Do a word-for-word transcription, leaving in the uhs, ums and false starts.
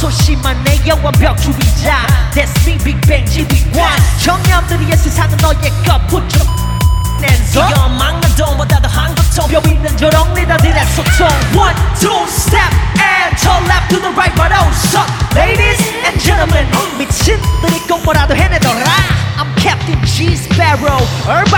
소심한 내가 완벽주의자 That's me Big Bang 지휘관 청년들이의 세상은 너의 것 Put your hands up 기어망나동보다 더한 고통 뼈 있는 저런 리더들의 소통 One, two, step and turn left to the right but also Ladies and gentlemen 미친들이 꼭 뭐라도 해내더라 I'm Captain G Sparrow Urban